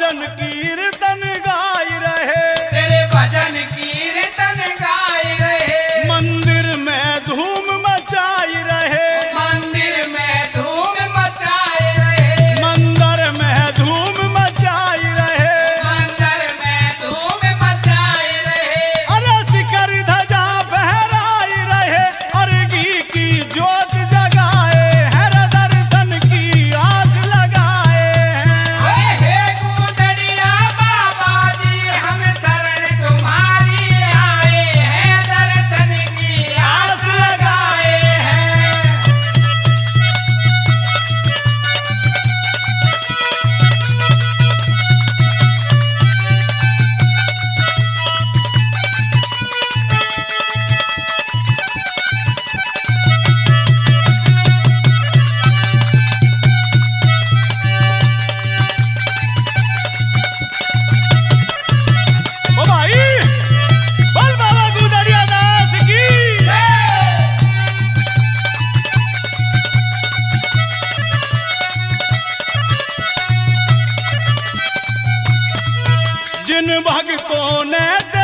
भजन कीर्तन गाय रहे, तेरे भजन कीर्तन गाय रहे, मंदिर में धूम मचाई रहे, मंदिर में धूम मचाए रहे, मंदिर में धूम मचाई रहे, मंदिर में धूम मचाए रहे, अरे शिखर ध्वजा फहराई रहे, अर्घी की ज्योत जगाए, हर दर्शन की आस लगाए हैं। हे गुदड़िया बाबा जी हम शरण तुम्हारी आए हैं, दर्शन की आस लगाए हैं। ओ भाई, बोल बाबा गुदड़िया दास की। जिन भक्तों ने